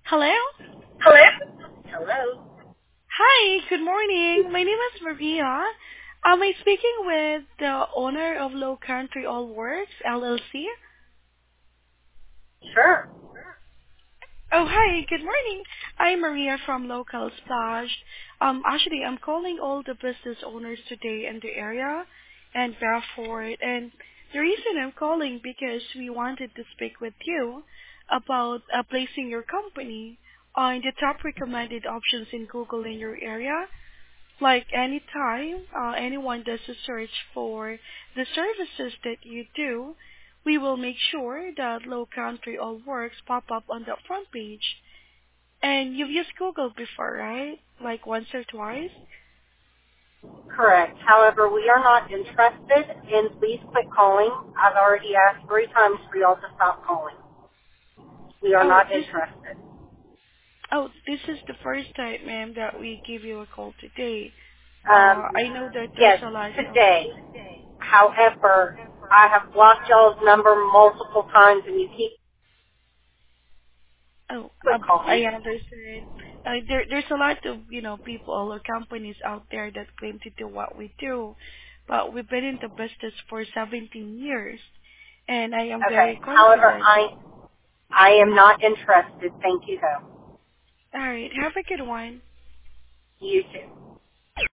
Hello? Hello? Hello? Hi, good morning. My name is Maria. Am I speaking with the owner of Low Country All Works, LLC? Sure. Oh, hi, good morning. I'm Maria from Local Splash. Actually, I'm calling all the business owners today in the area and Bradford. And the reason I'm calling because we wanted to speak with you about placing your company on the top recommended options in Google in your area. Like anytime anyone does a search for the services that you do, we will make sure that Low Country All Works pop up on the front page. And you've used Google before, right? Like once or twice? Correct. However, we are not interested in please quit calling. I've already asked 3 times for y'all to stop calling. We are Oh, not this interested. this is the first time, ma'am, that we give you a call today. Um, I know that there's yes, a lot of today. However, I have blocked y'all's number multiple times and you keep Oh, quit I calling. understand. There's a lot of, people or companies out there that claim to do what we do, but we've been in the business for 17 years, and I am very Okay. However, confident. I am not interested. Thank you though. All right, have a good one. You too.